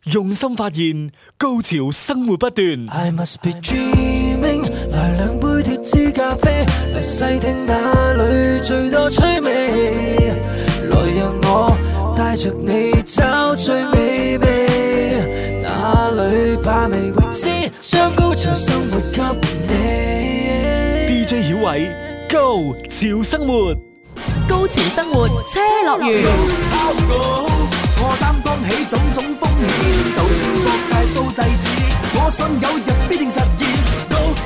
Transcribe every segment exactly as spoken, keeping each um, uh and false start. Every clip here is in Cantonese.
用心發現，高潮生活不斷。 I must be dreaming， 來兩杯脫脂咖啡，來細聽哪裏最多趣味，來讓我帶着你找最美味，哪裏怕未知，將高潮生活給你。 D J 曉偉，Go 潮生活， 高潮生活車樂園。 我擔當起種種風險，就算各界都制止，我信有日必定實現。Go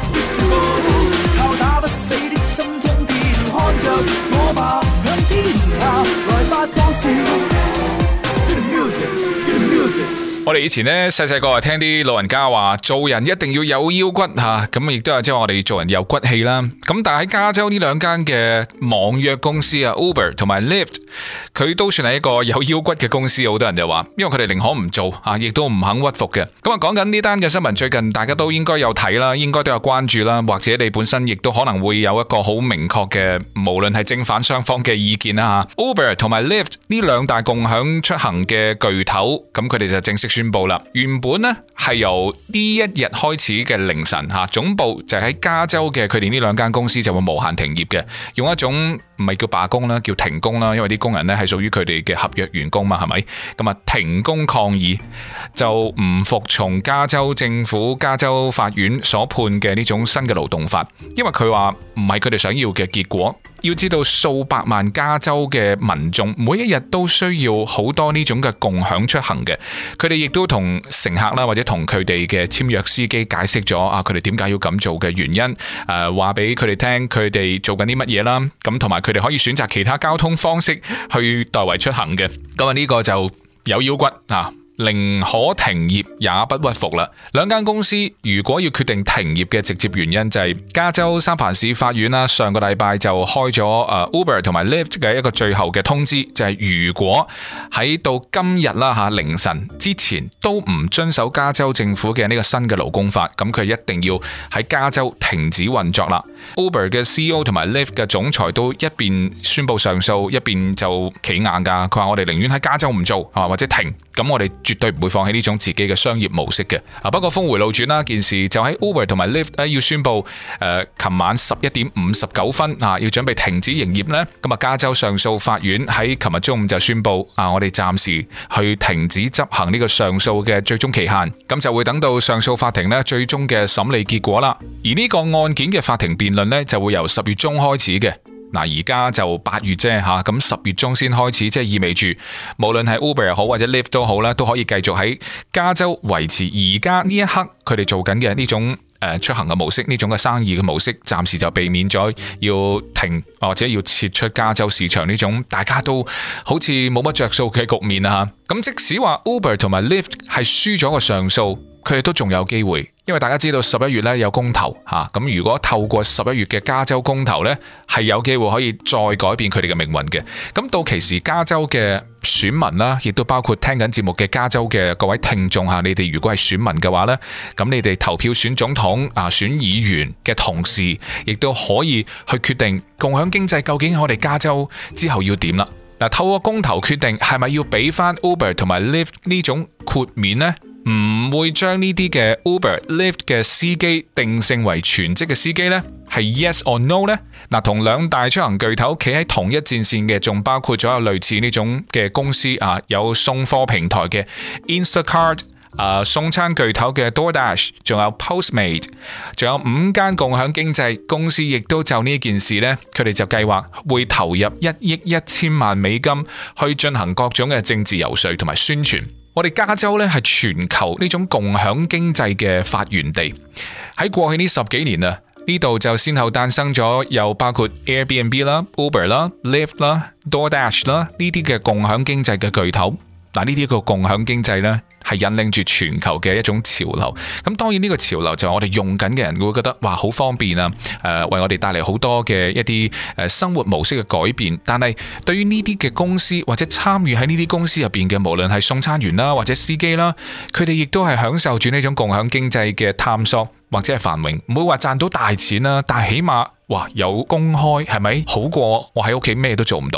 Go， 靠打不死的心中電，看着我吧，向天下來發高燒。Feel the music, feel the music。 我哋以前呢，細細個係聽啲老人家話，做人一定要有腰骨吓，咁亦都係即係我哋做人有骨氣啦。咁但係喺加州呢兩間嘅網約公司啊 ，Uber 同埋 Lyft， 佢都算係一個有腰骨嘅公司。好多人就話，因為佢哋寧可唔做啊，亦都唔肯屈服嘅。咁啊，講緊呢單嘅新聞，最近大家都應該有睇啦，應該都有關注啦，或者你本身亦都可能會有一個好明確嘅，無論係正反雙方嘅意見啦吓。Uber 同埋 Lyft 呢兩大共享出行嘅巨頭，咁佢哋就正式宣布啦，原本呢係由呢一日開始嘅凌晨吓，總部就喺加州嘅，佢哋呢兩間公司就會無限停業嘅，用一種唔係叫罷工啦，叫停工啦，因為啲工人呢係屬於佢哋嘅合約員工嘛，係咪？咁啊停工抗議，就唔服從加州政府、加州法院所判嘅呢種新嘅勞動法，因為佢話唔係佢哋想要嘅結果。要知道數百萬加州嘅民眾每一日都需要好多呢種嘅共享出行嘅，佢哋亦都同乘客啦，或者同佢哋嘅簽約司機解釋咗啊，佢哋點解要咁做嘅原因，誒話俾佢哋聽，佢哋做緊啲乜嘢啦，咁同埋佢哋可以選擇其他交通方式去代為出行嘅，咁啊呢個就有腰骨啊。寧可停業也不屈服啦。兩間公司如果要決定停業嘅直接原因就係加州三藩市法院啦，上個禮拜就開咗誒 Uber 同埋 Lyft 嘅一個最後嘅通知，就係如果喺到今日啦吓凌晨之前都唔遵守加州政府嘅呢個新嘅勞工法，咁佢一定要喺加州停止運作啦。Uber 嘅 C E O 同埋 Lyft 嘅總裁都一邊宣布上訴，一邊就企硬噶，佢話我哋寧願喺加州唔做啊，或者停，咁我哋絕對唔會放棄呢種自己嘅商業模式嘅。啊，不過峰回路轉啦，件事就喺 Uber 同埋 Lyft 要宣布，誒、呃，琴晚十一點五十九分啊，要準備停止營業呢。咁啊，加州上訴法院喺琴日中午就宣布，啊，我哋暫時去停止執行呢個上訴嘅最終期限，咁就會等到上訴法庭呢最終嘅審理結果啦。而呢個案件嘅法庭辯論呢，就會由十月中開始嘅。嗱，而家就八月啫吓，咁十月中先開始，即係意味住，無論係 Uber 又好或者 Lyft 都好啦，都可以繼續喺加州維持而家呢一刻佢哋做緊嘅呢種誒出行嘅模式，呢種嘅生意嘅模式，暫時就避免咗要停或者要撤出加州市場呢種大家都好似冇乜着數嘅局面啊吓。咁即使話 Uber 同埋 Lyft 係輸咗個上訴，佢哋都仲有機會。因為大家知道十一月咧有公投吓，咁如果透過十一月嘅加州公投咧，係有機會可以再改變佢哋嘅命運嘅。咁到期時加州嘅選民啦，亦都包括聽緊節目嘅加州嘅各位聽眾吓，你哋如果係選民嘅話咧，咁你哋投票選總統啊、選議員嘅同時，亦都可以去決定共享經濟究竟我哋加州之後要點啦。嗱，透過公投決定係咪要俾翻 Uber 同埋 Lyft 呢種豁免呢？唔會將呢啲嘅 Uber、Lyft 嘅司機定性為全職嘅司機呢？係 yes or no 呢？嗱，同兩大出行巨頭企喺同一戰線嘅，仲包括咗有類似呢種嘅公司啊，有送貨平台嘅 Instacart， 啊送餐巨頭嘅 DoorDash， 仲有 Postmate， 仲有五間共享經濟公司，亦都就呢件事呢，佢哋就計劃會投入一億一千萬美金去進行各種嘅政治游說同埋宣傳。我哋加州咧係全球呢種共享經濟嘅發源地，喺過去呢十幾年啊，呢度就先後誕生咗有包括 Airbnb 啦、Uber 啦、Lyft 啦、DoorDash 啦呢啲嘅共享經濟嘅巨頭。嗱，呢啲個共享經濟呢，係引領住全球嘅一種潮流。咁當然呢個潮流就係我哋用緊嘅人會覺得哇好方便啊，誒為我哋帶嚟好多嘅一啲誒生活模式嘅改變。但係對於呢啲嘅公司或者參與喺呢啲公司入邊嘅，無論係送餐員啦或者司機啦，佢哋亦都係享受住呢種共享經濟嘅探索或者係繁榮。唔會話賺到大錢啦，但係起碼哇有公開係咪好過我喺屋企咩都做唔到啊？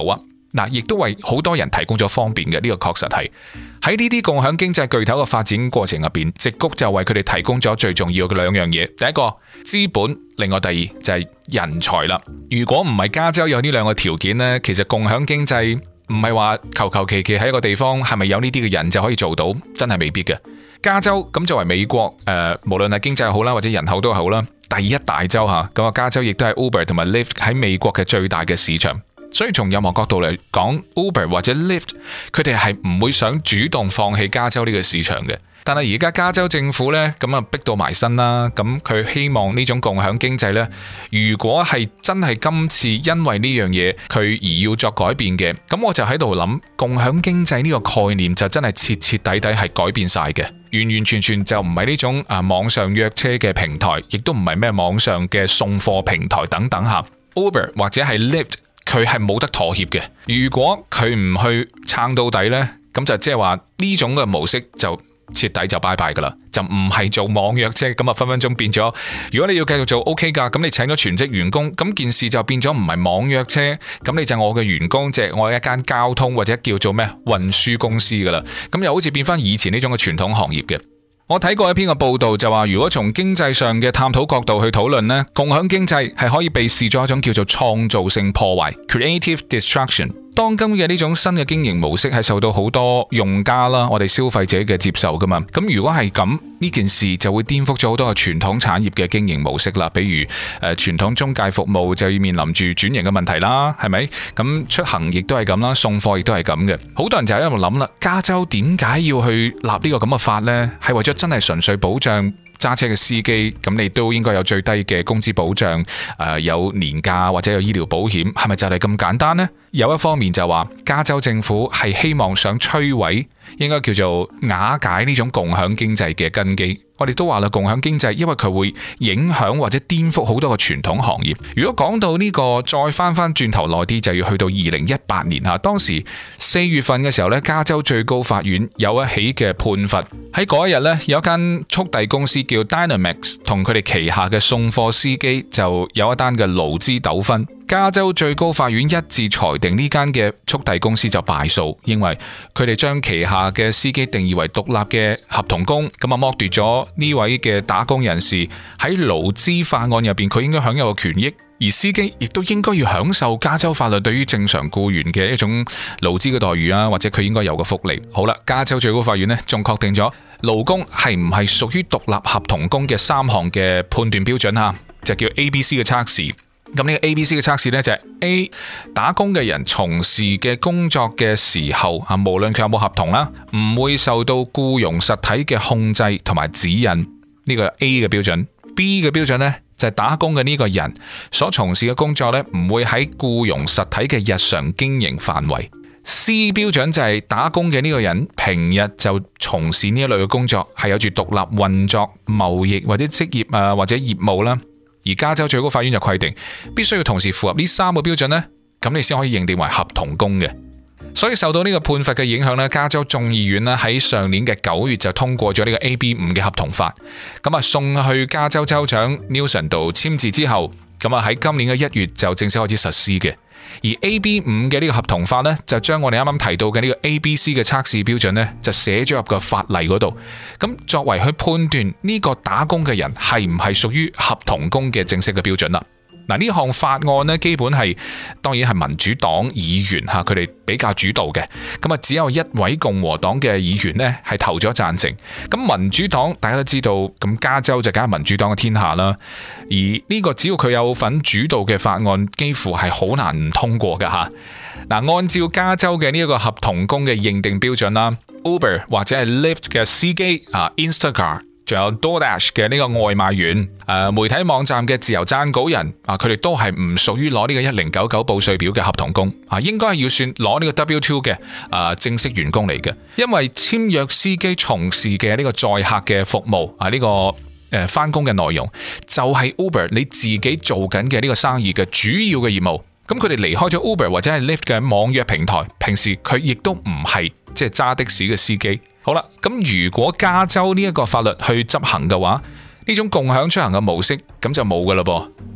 嗱，亦都為好多人提供咗方便嘅，呢個確實係喺呢啲共享經濟巨頭嘅發展過程入邊，矽谷就為佢哋提供咗最重要嘅兩樣嘢。第一個資本，另外第二就係人才啦。如果唔係加州有呢兩個條件呢，其實共享經濟唔係話求求其其喺一個地方係咪有呢啲嘅人就可以做到，真係未必嘅。加州咁作為美國誒、呃，無論係經濟好啦，或者人口都好啦，第一大州吓，咁啊加州亦都係 Uber 同埋 Lyft 喺美國嘅最大嘅市場。所以從任何角度嚟講 ，Uber 或者 Lyft， 佢哋係唔會想主動放棄加州呢個市場嘅。但係而家加州政府呢，咁啊逼到埋身啦，咁佢希望呢種共享經濟呢，如果係真係今次因為呢樣嘢佢而要作改變嘅，咁我就喺度諗，共享經濟呢個概念就真係徹徹底底係改變晒嘅，完完全全就唔係呢種啊網上約車嘅平台，亦都唔係咩網上嘅送貨平台等等吓 ，Uber 或者係 Lyft。佢係冇得妥協嘅，如果佢唔去撐到底呢，咁就即係話呢種嘅模式就徹底就拜拜噶啦，就唔係做網約車，咁啊分分鐘變咗。如果你要繼續做 OK 噶，咁你請咗全職員工，咁件事就變咗唔係網約車，咁你就我嘅員工，即係我一間交通或者叫做咩運輸公司噶啦，咁又好似變翻以前呢種嘅傳統行業嘅。我睇過一篇嘅報道就話，如果從經濟上嘅探討角度去討論呢，共享經濟係可以被視作一種叫做創造性破壞 （creative destruction）。當今嘅呢種新嘅經營模式係受到好多用家啦，我哋消費者嘅接受噶嘛。咁如果係咁，呢件事就會顛覆咗好多嘅傳統產業嘅經營模式啦。比如誒，傳統中介服務就要面臨住轉型嘅問題啦，係咪？咁出行亦都係咁啦，送貨亦都係咁嘅。好多人就喺度諗啦，加州點解要去立呢個咁嘅法呢？係為咗真係純粹保障揸車嘅司機，咁你都應該有最低嘅工資保障，誒、呃、有年假或者有醫療保險，係咪就係咁簡單呢？有一方面就話加州政府係希望想摧毀，應該叫做瓦解呢種共享經濟嘅根基。我哋都話啦，共享經濟因為佢會影響或者顛覆好多個傳統行業。如果講到呢個，再翻翻轉頭耐啲，就要去到二零一八年吓，當時四月份嘅時候呢，加州最高法院有一起嘅判罰。喺嗰一日呢，有一間速遞公司叫 Dynamex 同佢哋旗下嘅送貨司機就有一單嘅勞資糾紛。加州最高法院一致裁定呢間嘅速遞公司就敗訴，認為佢哋將旗下嘅司機定義為獨立嘅合同工，咁啊剝奪咗呢位嘅打工人士喺勞資法案入邊佢應該享有嘅權益，而司機亦都應該要享受加州法律對於正常僱員嘅一種勞資嘅待遇啊，或者佢應該有嘅福利。好啦，加州最高法院呢仲確定咗勞工係唔係屬於獨立合同工嘅三項嘅判斷標準吓，就叫 A B C 嘅測試。咁呢個 A B C 嘅測試呢，就係 A 打工嘅人從事嘅工作嘅時候啊，無論佢有冇合同啦，唔會受到僱傭實體嘅控制同埋指引，呢個 A 嘅標準。B 嘅標準呢，就係打工嘅呢個人所從事嘅工作呢，唔會喺僱傭實體嘅日常經營範圍。C 標準就係打工嘅呢個人平日就從事呢一類嘅工作，係有住獨立運作、貿易或者職業啊或者業務啦。而加州最高法院就規定，必須要同時符合呢三個標準呢，咁你先可以認定為合同工嘅。所以受到呢個判罰嘅影響呢，加州眾議院呢喺上年嘅九月就通過咗呢個 A B 五嘅合同法，咁啊送去加州州長 Newsom 度簽字之後，咁啊喺今年嘅一月就正式開始實施嘅。而 A B 五嘅呢個合同法呢，就將我哋啱啱提到嘅呢個 A B C 嘅測試標準呢，就寫咗入個法例嗰度。咁作為去判斷呢個打工嘅人係唔係屬於合同工嘅正式嘅標準啦。嗱，呢項法案呢，基本係當然係民主黨議員吓，佢哋比較主導嘅。咁啊，只有一位共和黨嘅議員呢係投咗贊成。咁民主黨大家都知道，咁加州就梗係民主黨嘅天下啦。而呢個只要佢有份主導嘅法案，幾乎係好難唔通過㗎吓。嗱，按照加州嘅呢一個合同工嘅認定標準啦 ，Uber 或者係 Lyft 嘅司機啊 ，Instacart。仲有 DoorDash 嘅呢個外賣員，誒媒體網站嘅自由撰稿人啊，佢哋都係唔屬於攞呢個一零九九報稅表嘅合同工啊，應該係要算攞呢個 W 二 嘅誒正式員工嚟嘅，因為簽約司機從事嘅呢個載客嘅服務啊，呢個誒翻工嘅內容就係 Uber 你自己做緊嘅呢個生意嘅主要嘅業務。咁佢哋離開咗 Uber 或者係 Lyft 嘅網約平台，平時佢亦都唔係即係揸的士嘅司機。好啦，咁如果加州呢一個法律去執行嘅話，呢種共享出行嘅模式咁就冇噶啦噃。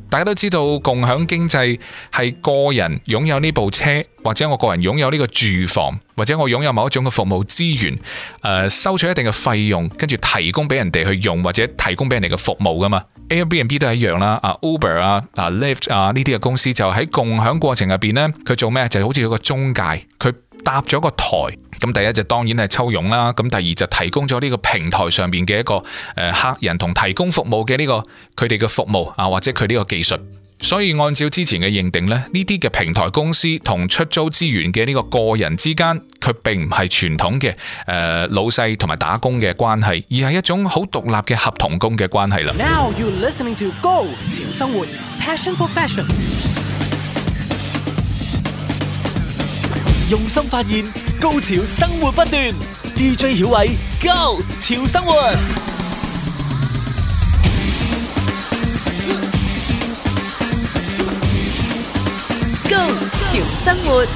大家都知道共享經濟係個人擁有呢部車，或者我個人擁有呢個住房，或者我擁有某一種嘅服務資源，誒、呃、收取一定嘅費用，跟住提供俾人哋去用，或者提供俾人哋嘅服務噶嘛。Airbnb 都係一樣啦，啊 Uber 啊、啊 Lyft 啊呢啲嘅公司就喺共享過程入邊呢，佢做咩？就好似有個中介，佢搭咗個台。咁第一就當然係抽佣啦，咁第二就提供咗呢個平台上邊嘅一個誒客人同提供服務嘅呢個佢哋嘅服務啊，或者佢呢個技術。所以按照之前嘅認定呢，呢啲嘅平台公司同出租資源嘅呢個個人之間，佢並唔係傳統嘅誒、呃、老細同埋打工嘅關係，而係一種好獨立嘅合同工嘅關係啦。 Now you listening to Go 潮生活 Passion for Fashion。 用心發現，高潮生活不斷。D J 曉偉，Go 潮生活。 Go 潮生活。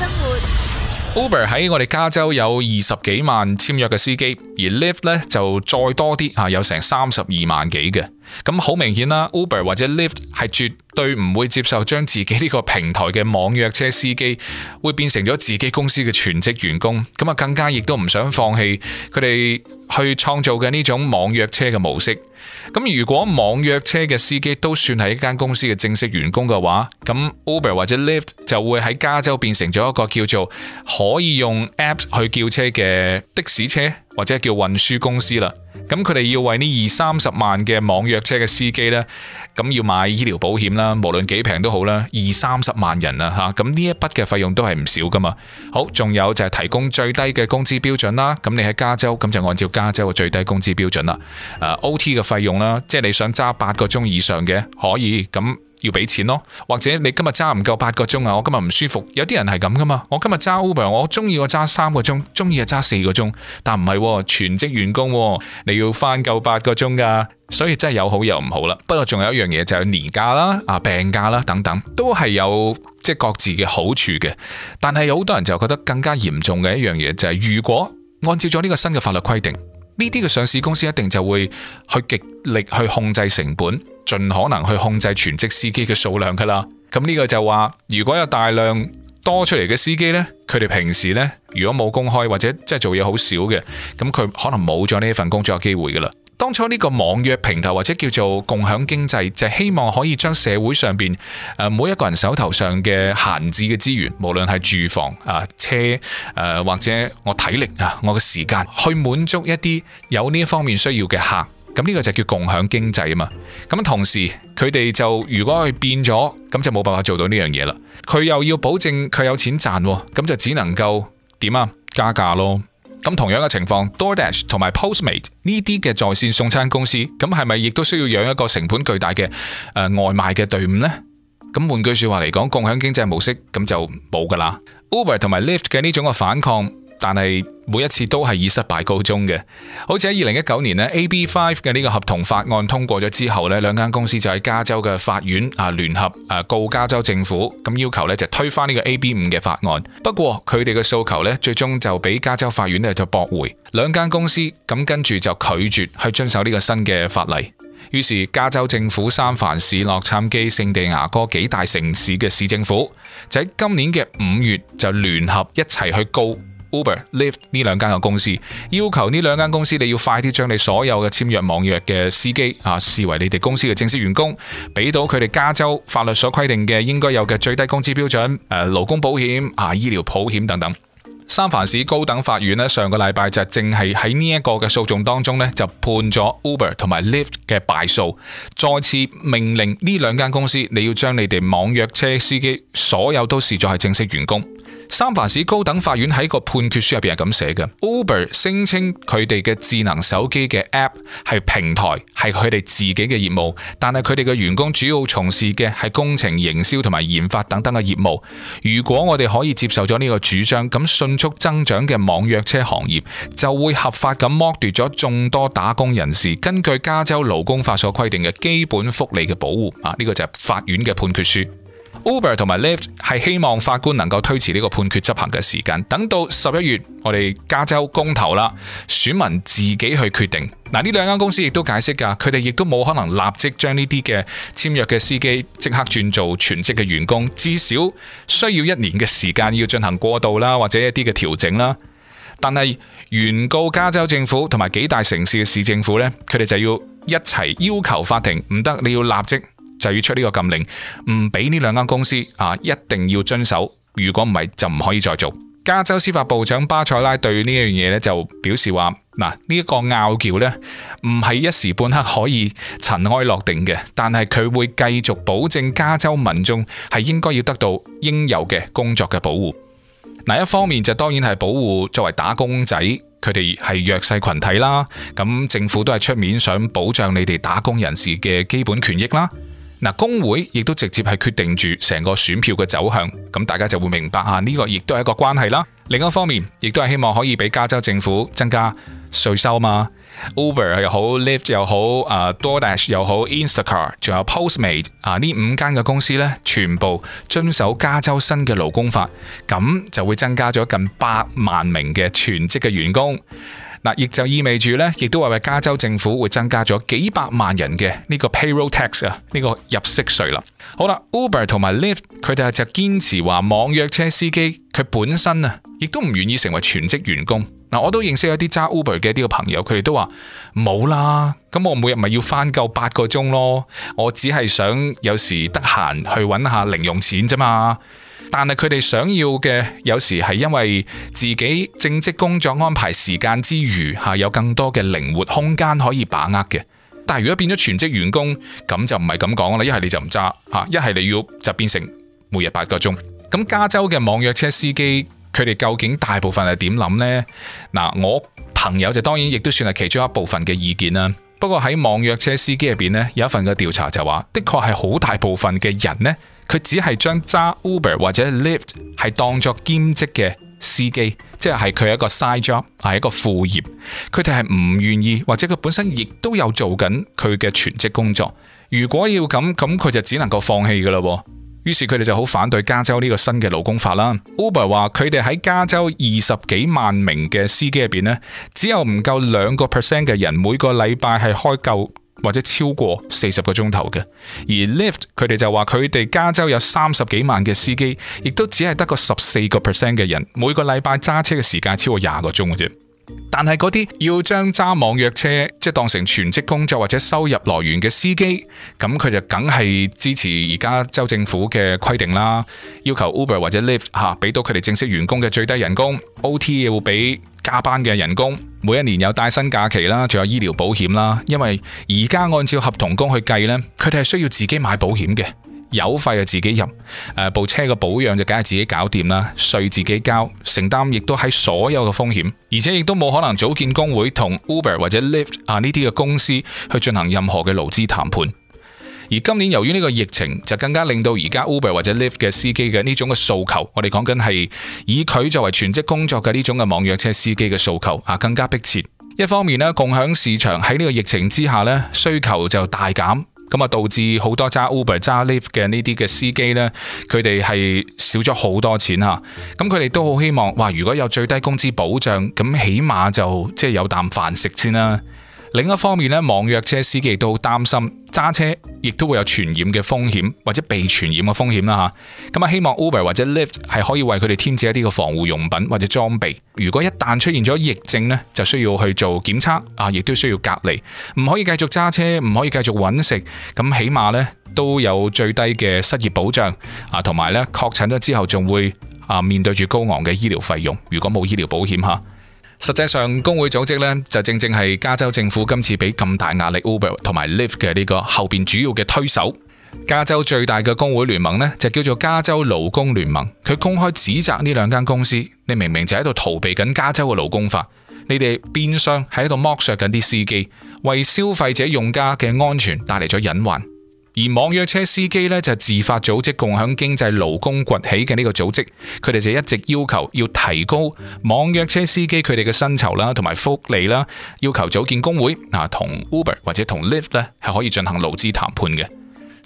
Uber 喺我哋加州有二十幾萬簽約嘅司機，而 Lyft 咧就再多啲吓，有成三十二萬幾嘅。咁好明顯啦 ，Uber 或者 Lyft 係絕對唔會接受將自己呢個平台嘅網約車司機會變成咗自己公司嘅全職員工，咁啊更加亦都唔想放棄佢哋去創造嘅呢種網約車嘅模式。咁如果網約車嘅司機都算係一間公司嘅正式員工嘅話，咁 Uber 或者 Lyft 就會喺加州變成咗一個叫做可以用 Apps 去叫車嘅的，的士車或者叫運輸公司啦。咁佢哋要為呢二三十萬嘅網約車嘅司機呢，咁要買醫療保險啦，無論幾平都好啦，二三十萬人啊吓，咁呢一筆嘅費用都係唔少噶嘛。好，仲有就係提供最低嘅工資標準啦。咁你喺加州，咁就按照加州嘅最低工資標準啦。誒、uh, O T 嘅費用啦，即係你想揸八個鐘以上嘅可以咁。要俾錢咯，或者你今日揸唔夠八個鐘啊，我今日唔舒服，有啲人係咁噶嘛。我今日揸 Uber， 我中意我揸三個鐘，中意就揸四個鐘，但唔係全職員工，你要翻夠八個鐘噶，所以真係有好有唔好啦。不過仲有一樣嘢就係年假啦、啊病假啦等等，都係有即係各自嘅好處嘅。但係有好多人就覺得更加嚴重嘅一樣嘢就係，如果按照咗呢個新嘅法律規定，呢啲嘅上市公司一定就會去極力去控制成本，盡可能去控制全職司機嘅數量噶啦。咁呢個就話，如果有大量多出嚟嘅司機呢，佢哋平時呢，如果冇公開或者即係做嘢好少嘅，咁佢可能冇咗呢一份工作嘅機會噶啦。當初呢個網約平台或者叫做共享經濟，就係希望可以將社會上邊誒每一個人手頭上嘅閒置嘅資源，無論係住房啊、車誒或者我體力啊、我嘅時間，去滿足一啲有呢一方面需要嘅客。咁呢個就叫共享經濟啊嘛。咁同時佢哋就如果佢變咗，咁就冇辦法做到呢樣嘢啦。佢又要保證佢有錢賺，咁就只能夠點啊加價咯。咁同樣嘅情況 ，DoorDash 同埋 Postmate 呢啲嘅在線送餐公司，咁係咪亦都需要養一個成本巨大嘅誒、呃、外賣嘅隊伍呢？咁換句說話嚟講，共享經濟模式咁就冇噶啦。Uber 同埋 Lyft 嘅呢種嘅反抗，但係每一次都係以失敗告終嘅。好似喺二零一九年呢 A B 五 嘅呢個合同法案通過咗之後呢，兩間公司就喺加州嘅法院啊聯合啊告加州政府，咁要求呢就推翻呢個 A B 五 嘅法案。不過佢哋嘅訴求呢，最終就俾加州法院呢就駁回。兩間公司咁跟住就拒絕去遵守呢個新嘅法例。於是加州政府、三藩市、洛杉磯、聖地牙哥幾大城市嘅市政府就喺今年嘅五月就聯合一齊去告Uber、Lyft 呢兩間嘅公司，要求呢兩間公司你要快啲將你所有嘅簽約網約嘅司機啊視為你哋公司嘅正式員工，俾到佢哋加州法律所規定嘅應該有嘅最低工資標準、誒勞工保險啊、醫療保險等等。三藩市高等法院呢，上個禮拜就正係喺呢一個嘅訴訟當中呢，就判咗 Uber 同埋 Lyft 嘅敗訴，再次命令呢兩間公司你要將你哋網約車司機所有都視作係正式員工。三藩市高等法院喺個判決書入邊係咁寫嘅 ，Uber 聲稱佢哋嘅智能手機嘅 App 係平台，係佢哋自己嘅業務，但係佢哋嘅員工主要從事嘅係工程、營銷同埋研發等等嘅業務。如果我哋可以接受咗呢個主張，咁迅速增長嘅網約車行業就會合法咁剝奪咗眾多打工人士根據加州勞工法所規定嘅基本福利嘅保護。啊，呢個就係法院嘅判決書。 Uber 同埋 Lyft 係希望法官能夠推遲呢個判決執行嘅時間，等到十一月我哋加州公投啦，選民自己去決定。嗱，呢兩間公司亦都解釋噶，佢哋亦都冇可能立即將呢啲嘅簽約嘅司機即刻轉做全職嘅員工，至少需要一年嘅時間要進行過渡啦，或者一啲嘅調整啦。但係原告加州政府同埋幾大城市嘅市政府呢，佢哋就要一齊要求法庭，唔得，你要立即就要出呢個禁令，唔俾呢兩間公司啊一定要遵守，如果唔係就唔可以再做。加州司法部長巴塞拉對呢樣嘢咧就表示話，嗱，呢一個拗撬呢唔係一時半刻可以塵埃落定嘅，但係佢會繼續保證加州民眾係應該要得到應有嘅工作嘅保護。嗱，一方面就當然係保護作為打工仔，佢哋係弱勢群體啦，咁政府都係出面想保障你哋打工人士嘅基本權益啦。嗱，工會亦都直接係決定住成個選票嘅走向，咁大家就會明白下呢個亦都係一個關係啦。另一方面，亦都係希望可以俾加州政府增加稅收嘛。Uber 又好 ，Lyft 又好，啊 DoorDash 又好 ，Instacart 仲有 Postmate 啊，呢五間嘅公司呢，全部遵守加州新嘅勞工法，咁就會增加咗近百萬名嘅全職嘅員工。嗱，亦就意味住咧，亦都話為加州政府會增加咗幾百萬人嘅呢個 payroll tax 啊，呢個入息稅啦。好啦 ，Uber 同埋 Lyft 佢哋就堅持話網約車司機佢本身啊，亦都唔願意成為全職員工。嗱，我都認識有啲揸 Uber 嘅呢個朋友，佢哋都話冇啦，咁我每日咪要翻夠八個鐘咯，我只係想有時得閒去揾下零用錢啫嘛。但係佢哋想要嘅，有時係因為自己正職工作安排時間之餘，吓有更多嘅靈活空間可以把握嘅。但係如果變咗全職員工，咁就唔係咁講啦。一係你就唔揸，吓一係你要就變成每日八個鐘。咁加州嘅網約車司機，佢哋究竟大部分係點諗呢？嗱，我朋友就當然亦都算係其中一部分嘅意見啦。不過喺網約車司機入邊呢，有一份嘅調查就話，的確係好大部分嘅人呢，佢只係將揸 Uber 或者 Lyft 係當作兼職嘅司機，即係佢係一個 side job， 係一個副業。佢哋係唔願意，或者佢本身亦都有做緊佢嘅全職工作。如果要咁，咁佢就只能夠放棄噶啦。於是佢哋就好反對加州呢個新嘅勞工法啦。Uber 話佢哋喺加州二十幾萬名嘅司機入邊呢，只有唔夠兩個 percent 嘅人每個禮拜係開夠或者超過四十個鐘頭嘅。而 Lyft 佢哋就話佢哋加州有三十幾萬嘅司機，亦都只係得個十四個 percent 嘅人每個禮拜揸車嘅時間超過廿個鐘嘅啫。但係嗰啲要將揸網約車即係當成全職工作或者收入來源嘅司機，咁佢就梗係支持而家州政府嘅規定啦，要求 Uber 或者 Lyft 吓俾到佢哋正式員工嘅最低人工 ，O T 要俾加班嘅人工，每一年有帶薪假期啦，仲有醫療保險啦。因為而家按照合同工去計呢，佢哋係需要自己買保險嘅。油費就自己入，誒部車嘅保養就梗係自己搞掂啦，稅自己交，承擔亦都喺所有嘅風險，而且亦都冇可能組建工會同 Uber 或者 Lyft 啊呢啲嘅公司去進行任何嘅勞資談判。而今年由於呢個疫情，就更加令到而家 Uber 或者 Lyft 嘅司機嘅呢種嘅訴求，我哋講緊係以佢作為全職工作嘅呢種嘅網約車司機嘅訴求啊，更加迫切。一方面呢，共享市場喺呢個疫情之下呢，需求就大減。咁啊，導致好多揸 Uber、揸 Lyft 嘅呢啲嘅司機呢，佢哋係少咗好多錢吓。咁佢哋都好希望，哇！如果有最低工資保障，咁起碼就即係有啖飯食先啦。另一方面呢，網約車司機亦都好擔心揸車，亦都會有傳染嘅風險或者被傳染嘅風險啦吓。咁啊，希望 Uber 或者 Lyft 係可以為佢哋添置一啲嘅防護用品或者裝備。如果一旦出現咗疫症呢，就需要去做檢測啊，亦都需要隔離，唔可以繼續揸車，唔可以繼續揾食。咁起碼呢都有最低嘅失業保障啊，同埋呢確診咗之後仲會啊面對住高昂嘅醫療費用。如果冇醫療保險吓。實際上，工會組織呢，就正正係加州政府今次俾咁大壓力 Uber 同埋 Lyft 嘅呢個後邊主要嘅推手。加州最大嘅工會聯盟呢，就叫做加州勞工聯盟。佢公開指責呢兩間公司，你明明就喺度逃避緊加州嘅勞工法，你哋變相喺度剝削緊啲司機，為消費者用家嘅安全帶嚟咗隱患。而網約車司機呢，就自發組織共享經濟勞工崛起嘅呢個組織，佢哋就一直要求要提高網約車司機佢哋嘅薪酬啦，同埋福利啦，要求組建工會啊，同 Uber 或者同 Lyft 呢係可以進行勞資談判嘅。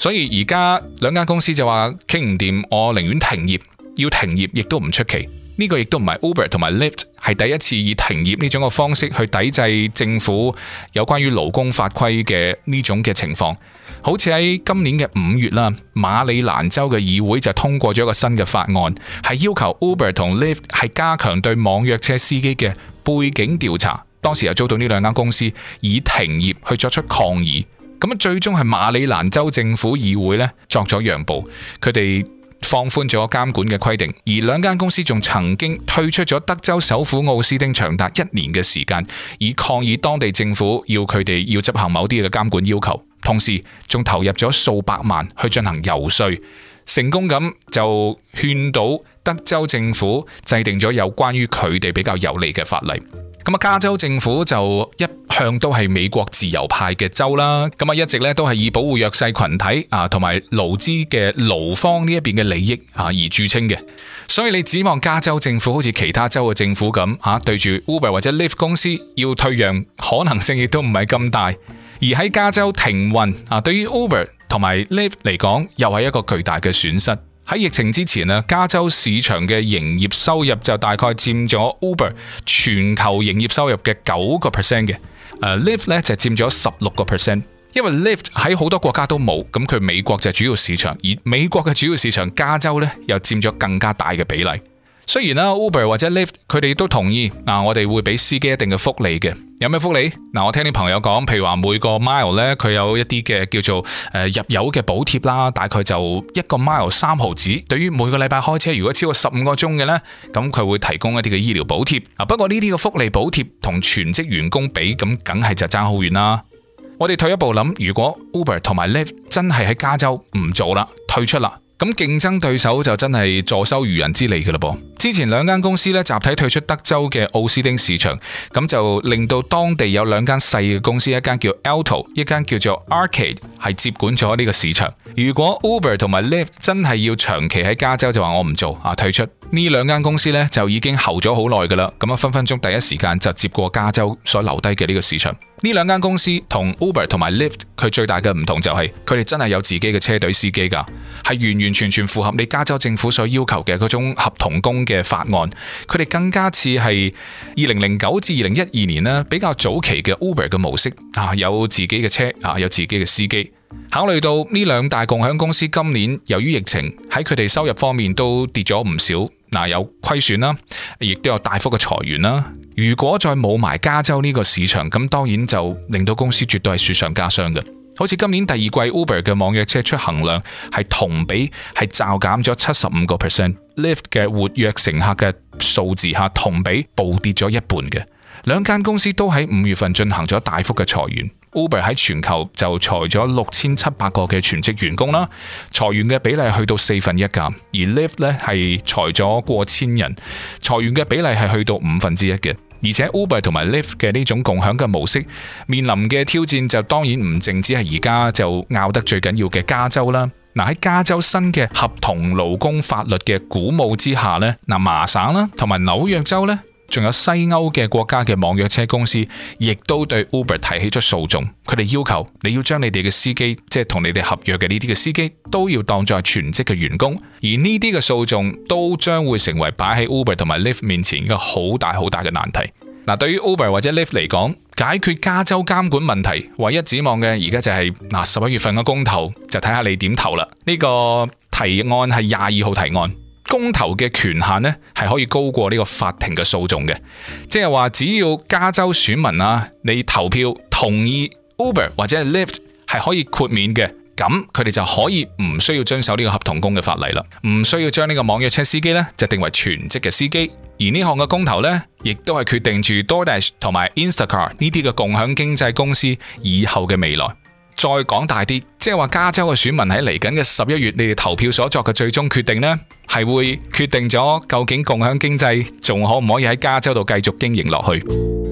所以而家兩間公司就話傾唔掂，我寧願停業，要停業亦都唔出奇。呢個亦都唔係 Uber 同埋 Lyft 係第一次以停業呢種嘅方式去抵制政府有關於勞工法規嘅呢種嘅情況。好似喺今年嘅五月啦，馬里蘭州嘅議會就通過咗一個新嘅法案，係要求 Uber 同 Lyft 係加強對網約車司機嘅背景調查。當時又遭到呢兩間公司以停業去作出抗議。咁啊，最終係馬里蘭州政府議會呢作咗讓步，佢哋放寬咗監管嘅規定，而兩間公司仲曾經退出咗德州首府奧斯汀長達一年嘅時間，以抗議當地政府要佢哋要執行某啲嘅監管要求，同時仲投入咗數百萬去進行遊說，成功咁就勸到德州政府制定咗有關於佢哋比較有利嘅法例。咁啊，加州政府就一向都係美國自由派嘅州啦，咁啊一直咧都係以保護弱勢群體啊同埋勞資嘅勞方呢一邊嘅利益啊而著稱嘅，所以你指望加州政府好似其他州嘅政府咁啊對住 Uber 或者 Lyft 公司要退讓，可能性亦都唔係咁大。而喺加州停運啊，對於 Uber 同埋 Lyft 嚟講，又係一個巨大嘅損失。喺疫情之前啊，加州市場嘅營業收入就大概佔咗 Uber 全球營業收入嘅九個 percent 嘅，誒 Lyft 咧就佔咗十六個 percent。因為 Lyft 喺好多國家都冇，咁佢美國就係主要市場，而美國嘅主要市場加州咧又佔咗更加大嘅比例。雖然啦 Uber 或者 Lyft 佢哋都同意嗱，我哋會俾司機一定嘅福利嘅。有咩福利？嗱，我聽啲朋友講，譬如話每個 mile 咧，佢有一啲嘅叫做誒入油嘅補貼啦，大概就一個 mile 三毫子。對於每個禮拜開車如果超過十五個鐘嘅呢，咁佢會提供一啲嘅醫療補貼。啊，不過呢啲嘅福利補貼同全職員工比，咁梗係就爭好遠啦。我哋退一步諗，如果 Uber 同埋 Lyft 真係喺加州唔做啦，退出啦。咁競爭對手就真係坐收漁人之利嘅嘞噃。之前兩間公司咧集體退出德州嘅奧斯汀市場，咁就令到當地有兩間細嘅公司，一間叫 Alto， 一間叫做 Arcade， 係接管咗呢個市場。如果 Uber 同埋 Lyft 真係要長期喺加州，就話我唔做啊，退出。呢兩間公司咧就已經候咗好耐噶啦，咁啊分分鐘第一時間就接過加州所留低嘅呢個市場。呢兩間公司同 Uber 同埋 Lyft 佢最大嘅唔同就係佢哋真係有自己嘅車隊司機噶，係完完全全符合你加州政府所要求嘅嗰種合同工嘅法案。佢哋更加似係二零零九至二零一二年啦，比較早期嘅 Uber 嘅模式啊，有自己嘅車啊，有自己嘅司機。考慮到呢兩大共享公司今年由於疫情喺佢哋收入方面都跌咗唔少，嗱有虧損啦，亦都有大幅嘅裁員啦。如果再冇埋加州呢個市場，咁當然就令到公司絕對係雪上加霜嘅。好似今年第二季 Uber 嘅網約車出行量係同比係驟減咗七十五個 percent，Lyft 嘅活躍乘客嘅數字下同比暴跌咗一半嘅。兩間公司都喺五月份進行咗大幅嘅裁員。Uber 喺全球就裁咗六千七百個嘅全職員工啦，裁員嘅比例去到四分一㗎，而 Lyft 咧係裁咗過千人，裁員嘅比例係去到五分之一嘅。而且 Uber 同埋 Lyft 嘅呢種共享嘅模式面臨嘅挑戰就當然唔淨止係而家就拗得最緊要嘅加州啦。嗱，喺加州新嘅合同勞工法律嘅鼓舞之下呢，嗱麻省啦同埋紐約州呢，仲有西歐嘅國家嘅網約車公司，亦都對 Uber 提起咗訴訟。佢哋要求你要將你哋嘅司機，即係同你哋合約嘅呢啲嘅司機，都要當作係全職嘅員工。而呢啲嘅訴訟都將會成為擺喺 Uber 同埋 Lyft 面前一個好大好大嘅難題。嗱，對於 Uber 或者 Lyft 嚟講，解決加州監管問題，唯一指望嘅而家就係嗱十一月份嘅公投，就睇下你點投啦。呢個提案係廿二號提案。公投嘅權限呢係可以高過呢個法庭嘅訴訟嘅，即係話只要加州選民啊，你投票同意 Uber 或者係 Lyft 係可以豁免嘅，咁佢哋就可以唔需要遵守呢個合同工嘅法例啦，唔需要將呢個網約車司機呢就定為全職嘅司機。而呢項嘅公投呢，亦都係決定住 DoorDash 同埋 Instacart 呢啲嘅共享經濟公司以後嘅未來。再講大啲，即係話加州嘅選民喺嚟緊嘅十一月，你哋投票所作嘅最終決定呢，係會決定咗究竟共享經濟仲可唔可以喺加州度繼續經營落去。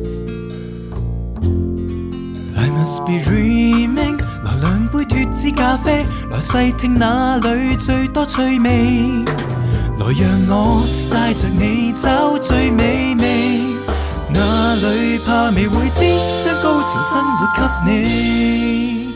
I must be dreaming， 來兩杯脫脂咖啡，來細聽哪裏最多趣味，來讓我帶着你找最美味，哪裏怕未會知，將高潮生活給你。